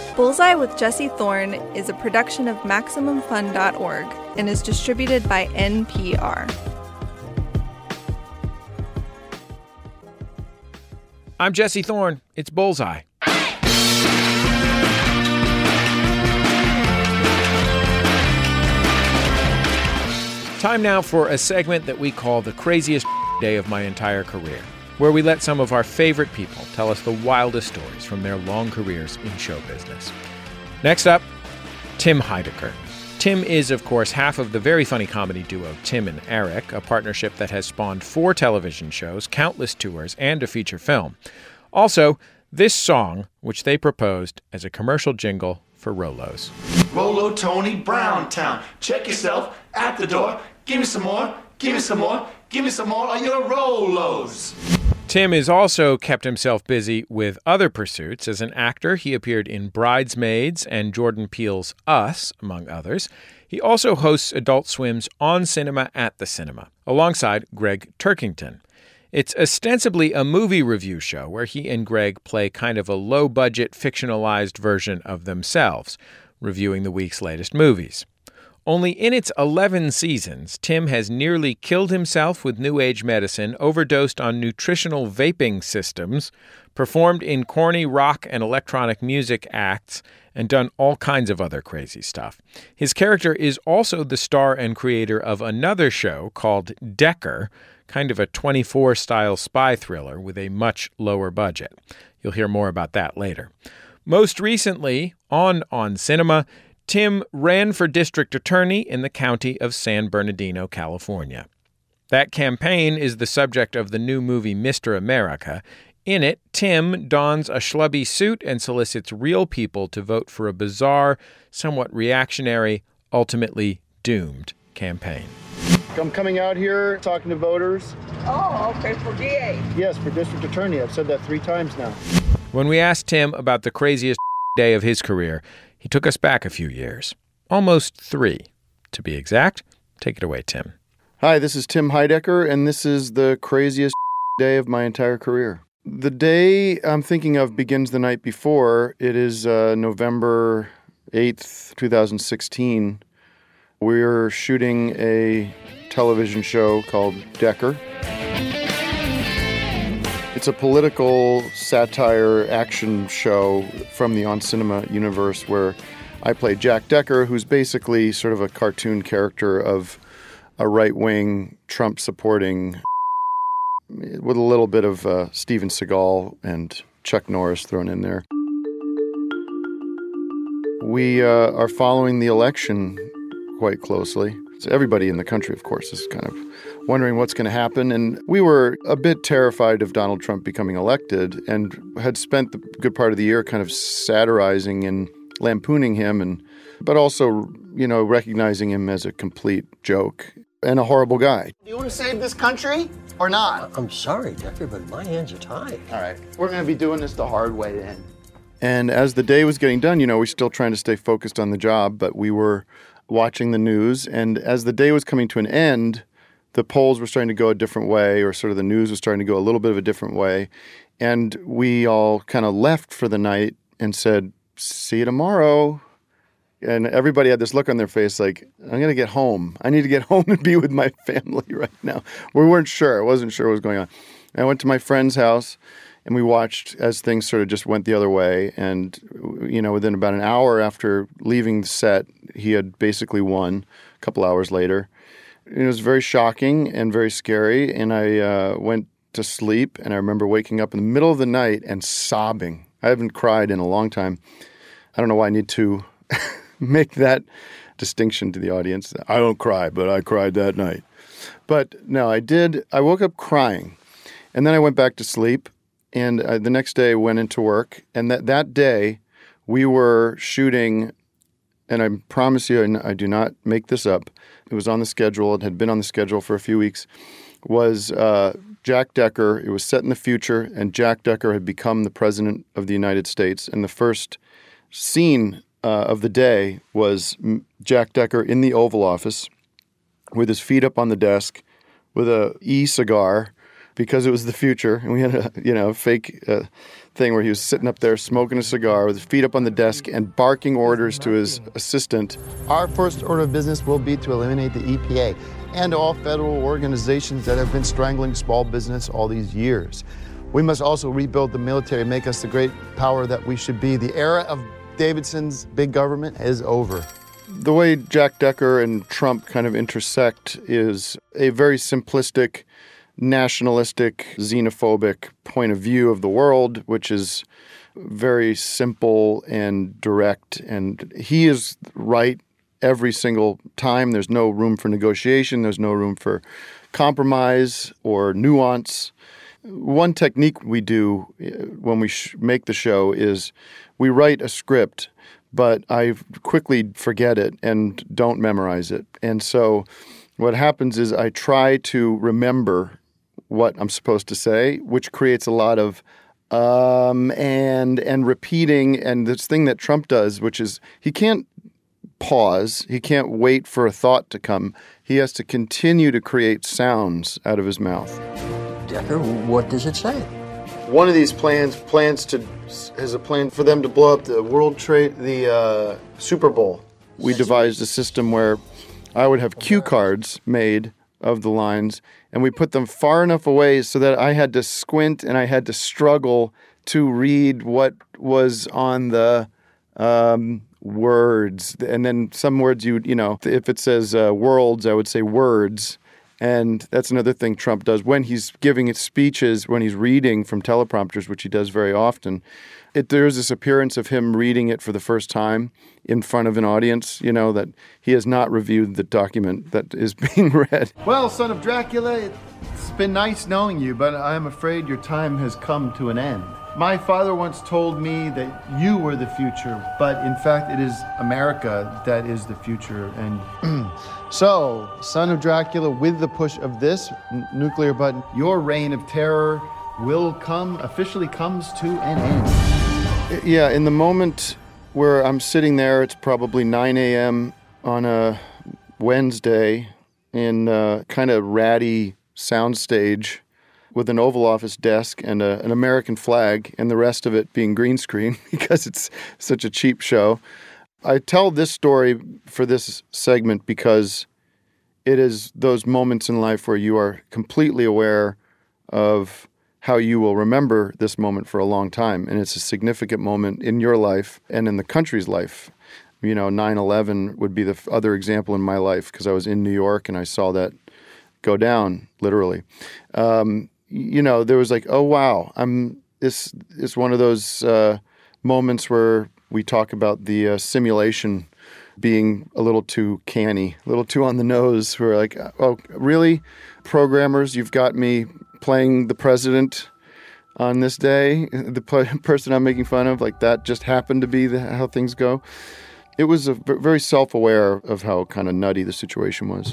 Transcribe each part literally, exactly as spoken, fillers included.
Bullseye with Jesse Thorne is a production of Maximum Fun dot org and is distributed by N P R. I'm Jesse Thorne. It's Bullseye. Time now for a segment that we call the craziest day of my entire career, where we let some of our favorite people tell us the wildest stories from their long careers in show business. Next up, Tim Heidecker. Tim is, of course, half of the very funny comedy duo Tim and Eric, a partnership that has spawned four television shows, countless tours, and a feature film. Also, this song, which they proposed as a commercial jingle for Rolo's. Rolo Tony Brown Town. Check yourself at the door. Give me some more. Give me some more. Give me some more of your Rolos. Tim has also kept himself busy with other pursuits. As an actor, he appeared in Bridesmaids and Jordan Peele's Us, among others. He also hosts Adult Swim's On Cinema at the Cinema, alongside Greg Turkington. It's ostensibly a movie review show where he and Greg play kind of a low-budget, fictionalized version of themselves, reviewing the week's latest movies. Only in its eleven seasons, Tim has nearly killed himself with New Age medicine, overdosed on nutritional vaping systems, performed in corny rock and electronic music acts, and done all kinds of other crazy stuff. His character is also the star and creator of another show called Decker, kind of a twenty-four-style spy thriller with a much lower budget. You'll hear more about that later. Most recently, on On Cinema, Tim ran for district attorney in the county of San Bernardino, California. That campaign is the subject of the new movie Mister America. In it, Tim dons a schlubby suit and solicits real people to vote for a bizarre, somewhat reactionary, ultimately doomed campaign. I'm coming out here talking to voters. Oh, okay, for D A. Yes, for district attorney. I've said that three times now. When we asked Tim about the craziest day of his career, he took us back a few years. Almost three, to be exact. Take it away, Tim. Hi, this is Tim Heidecker, and this is the craziest day of my entire career. The day I'm thinking of begins the night before. It is uh, November eighth, twenty sixteen. We're shooting a television show called Decker. It's a political satire action show from the On Cinema universe where I play Jack Decker, who's basically sort of a cartoon character of a right-wing, Trump-supporting, with a little bit of uh, Steven Seagal and Chuck Norris thrown in there. We uh, are following the election quite closely. So everybody in the country, of course, is kind of wondering what's going to happen. And we were a bit terrified of Donald Trump becoming elected and had spent the good part of the year kind of satirizing and lampooning him, and but also, you know, recognizing him as a complete joke and a horrible guy. Do you want to save this country or not? I'm sorry, Decker, but my hands are tied. All right. We're going to be doing this the hard way then. And as the day was getting done, you know, we're still trying to stay focused on the job, but we were watching the news. And as the day was coming to an end, the polls were starting to go a different way, or sort of the news was starting to go a little bit of a different way. And we all kind of left for the night and said, see you tomorrow. And everybody had this look on their face like, I'm going to get home. I need to get home and be with my family right now. We weren't sure. I wasn't sure what was going on. And I went to my friend's house, and we watched as things sort of just went the other way. And, you know, within about an hour after leaving the set, he had basically won a couple hours later. It was very shocking and very scary. And I uh, went to sleep, and I remember waking up in the middle of the night and sobbing. I haven't cried in a long time. I don't know why I need to make that distinction to the audience. I don't cry, but I cried that night. But no, I did. I woke up crying, and then I went back to sleep. And uh, the next day I went into work, and that, that day we were shooting, and I promise you, and I do not make this up, it was on the schedule, it had been on the schedule for a few weeks, was uh, Jack Decker. It was set in the future, and Jack Decker had become the president of the United States. And the first scene uh, of the day was Jack Decker in the Oval Office with his feet up on the desk with a e-cigar, because it was the future. And we had a, you know, fake uh, thing where he was sitting up there smoking a cigar with his feet up on the desk and barking orders to his assistant. Our first order of business will be to eliminate the E P A and all federal organizations that have been strangling small business all these years. We must also rebuild the military, make us the great power that we should be. The era of Davidson's big government is over. The way Jack Decker and Trump kind of intersect is a very simplistic, nationalistic, xenophobic point of view of the world, which is very simple and direct. And he is right every single time. There's no room for negotiation. There's no room for compromise or nuance. One technique we do when we sh- make the show is we write a script, but I quickly forget it and don't memorize it. And so what happens is I try to remember what I'm supposed to say, which creates a lot of um, and and repeating. And this thing that Trump does, which is he can't pause. He can't wait for a thought to come. He has to continue to create sounds out of his mouth. Decker, what does it say? One of these plans plans to has a plan for them to blow up the World Trade, the uh, Super Bowl. We devised a system where I would have cue cards made of the lines, and we put them far enough away so that I had to squint and I had to struggle to read what was on the um, words. And then some words you you know, if it says uh, worlds, I would say words. And that's another thing Trump does when he's giving his speeches, when he's reading from teleprompters, which he does very often. It, there's this appearance of him reading it for the first time in front of an audience, you know, that he has not reviewed the document that is being read. Well, son of Dracula, it's been nice knowing you, but I'm afraid your time has come to an end. My father once told me that you were the future, but in fact it is America that is the future. And so, son of Dracula, with the push of this n- nuclear button, your reign of terror will come, officially comes to an end. Yeah, in the moment where I'm sitting there, it's probably nine a.m. on a Wednesday in a kind of ratty soundstage with an Oval Office desk and a, an American flag, and the rest of it being green screen because it's such a cheap show. I tell this story for this segment because it is those moments in life where you are completely aware of how you will remember this moment for a long time. And it's a significant moment in your life and in the country's life. You know, nine eleven would be the other example in my life because I was in New York and I saw that go down, literally. Um, you know, there was like, oh, wow, I'm. This is one of those uh, moments where we talk about the uh, simulation being a little too canny, a little too on the nose. We're like, oh, really? Programmers, you've got me playing the president on this day? The p- person I'm making fun of, like that just happened to be the, how things go? It was a, very self-aware of how kind of nutty the situation was.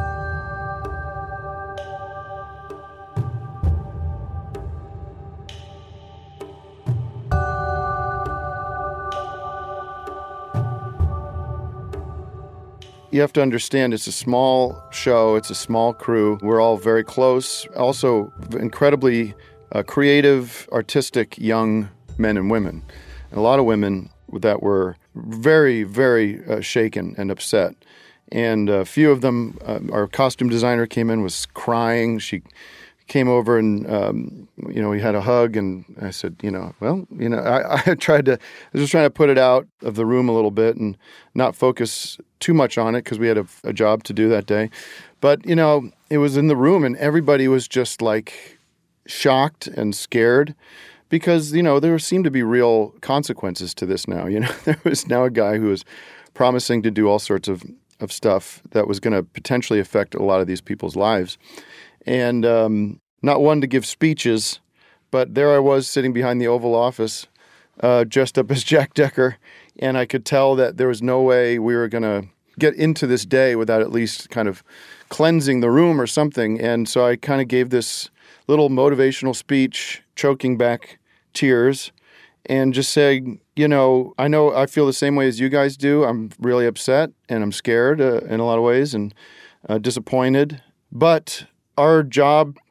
You have to understand it's a small show, it's a small crew. We're all very close, also incredibly uh, creative, artistic young men and women. And a lot of women that were very, very uh, shaken and upset. And a few of them, uh, our costume designer came in, was crying. She came over and, um, you know, we had a hug, and I said, you know, well, you know, I, I tried to, I was just trying to put it out of the room a little bit and not focus too much on it because we had a, a job to do that day. But, you know, it was in the room and everybody was just like shocked and scared because, you know, there seemed to be real consequences to this now. You know, there was now a guy who was promising to do all sorts of, of stuff that was going to potentially affect a lot of these people's lives. And um, not one to give speeches, but there I was sitting behind the Oval Office, uh, dressed up as Jack Decker, and I could tell that there was no way we were going to get into this day without at least kind of cleansing the room or something. And so I kind of gave this little motivational speech, choking back tears, and just saying, you know, I know I feel the same way as you guys do. I'm really upset, and I'm scared uh, in a lot of ways, and uh, disappointed. But our job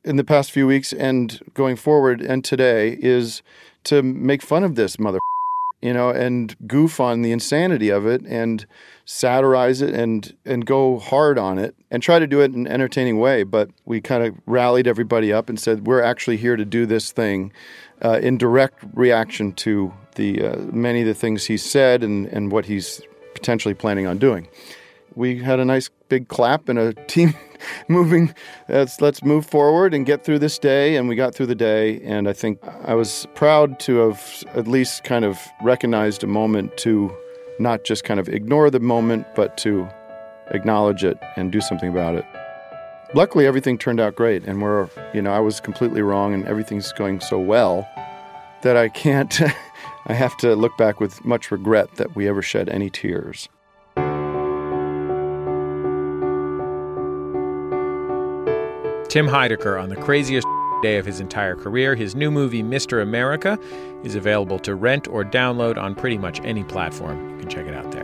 in the past few weeks and going forward and today is to make fun of this mother, you know, and goof on the insanity of it and satirize it and and go hard on it and try to do it in an entertaining way. But we kind of rallied everybody up and said, we're actually here to do this thing uh, in direct reaction to the uh, many of the things he said and, and what he's potentially planning on doing. We had a nice big clap and a team moving. Let's, let's move forward and get through this day. And we got through the day. And I think I was proud to have at least kind of recognized a moment to not just kind of ignore the moment, but to acknowledge it and do something about it. Luckily, everything turned out great. And we're, you know, I was completely wrong and everything's going so well that I can't, I have to look back with much regret that we ever shed any tears. Tim Heidecker on the craziest day of his entire career. His new movie, Mister America, is available to rent or download on pretty much any platform. You can check it out there.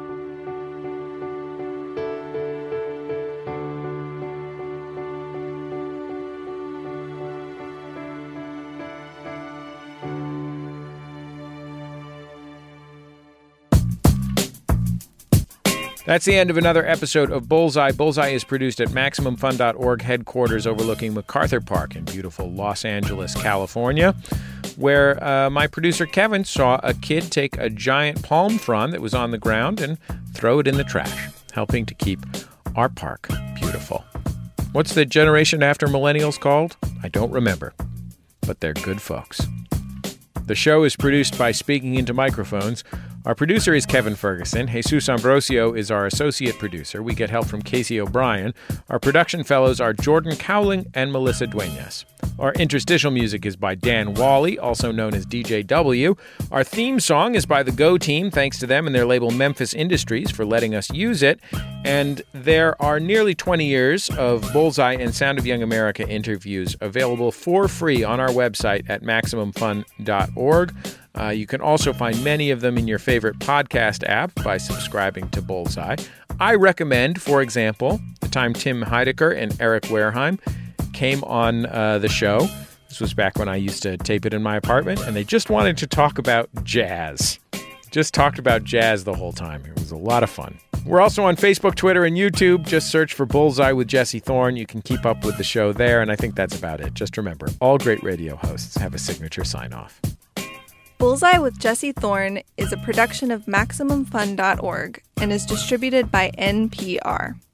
That's the end of another episode of Bullseye. Bullseye is produced at Maximum Fun dot org headquarters overlooking MacArthur Park in beautiful Los Angeles, California, where uh, my producer Kevin saw a kid take a giant palm frond that was on the ground and throw it in the trash, helping to keep our park beautiful. What's the generation after millennials called? I don't remember, but they're good folks. The show is produced by Speaking Into Microphones. Our producer is Kevin Ferguson. Jesus Ambrosio is our associate producer. We get help from Casey O'Brien. Our production fellows are Jordan Cowling and Melissa Duenas. Our interstitial music is by Dan Wally, also known as D J W. Our theme song is by the Go Team. Thanks to them and their label Memphis Industries for letting us use it. And there are nearly twenty years of Bullseye and Sound of Young America interviews available for free on our website at Maximum Fun dot org. Uh, you can also find many of them in your favorite podcast app by subscribing to Bullseye. I recommend, for example, the time Tim Heidecker and Eric Wareheim came on uh, the show. This was back when I used to tape it in my apartment, and they just wanted to talk about jazz. Just talked about jazz the whole time. It was a lot of fun. We're also on Facebook, Twitter, and YouTube. Just search for Bullseye with Jesse Thorne. You can keep up with the show there, and I think that's about it. Just remember, all great radio hosts have a signature sign-off. Bullseye with Jesse Thorne is a production of Maximum Fun dot org and is distributed by N P R.